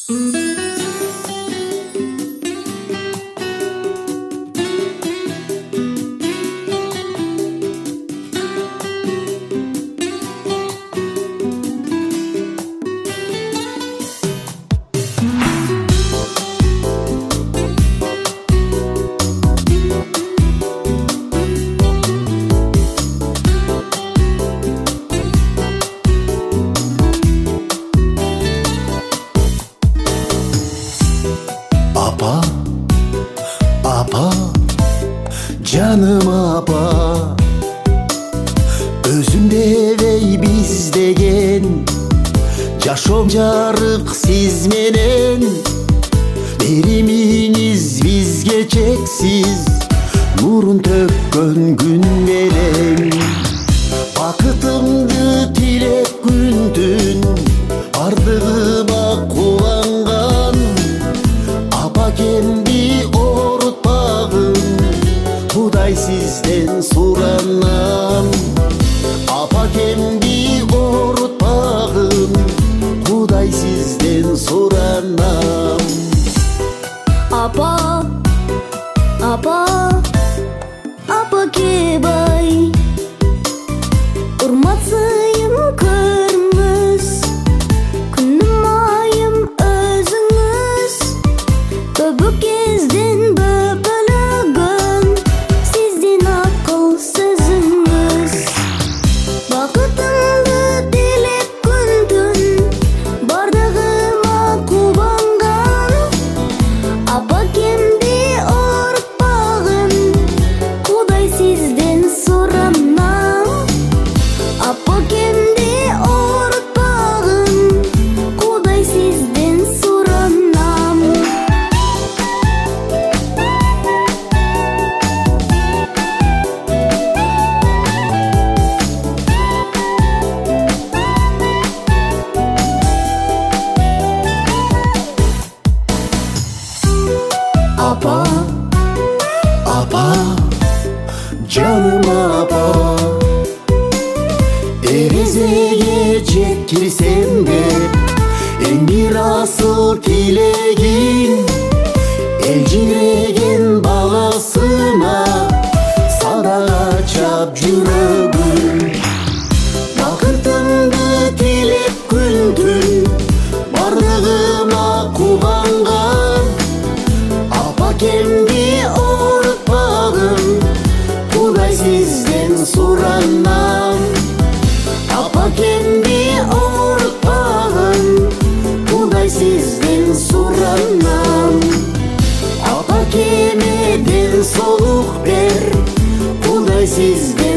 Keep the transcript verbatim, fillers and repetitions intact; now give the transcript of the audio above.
Apa, apa, canım apa, özünde vey biz degen, Жашоом жарык сиз менен, Беримиңиз бизге чексиз, Нурун төккөн күн менен. Бакытымды тилеп күн-түн, Бардыгыма кубанган, Апакемди оорутпагын, Кудай сизден суранам. Апакемди оорутпагын, Кудай сизден суранам. Апа, апа, апакебай, урматсыйым көрүңүз, күнүм айым өзүңүз, көбүк кезден бөпөлөгөн, сиздин акыл сөзүңүз. Бакытымды тилеп күн-түн, бардыгыма кубанган, апакемди оорутпагын, Кудай сизден суранам. Апакемди оорутпагын, Кудай сизден суранам. Apa, apa, canım apa, Terezeye çekilsem de, En bir asıl tilegin, Elciregen balasına, Sadaka çap жүрөгүм. Бакытымды тилеп күн-түн, Бардыгыма кубанган, Апакемди оорутпагын, Кудай сизден суранам. Апакемди оорутпагын, Кудай сизден суранам. Апакеме ден солук бер, Кудай сизден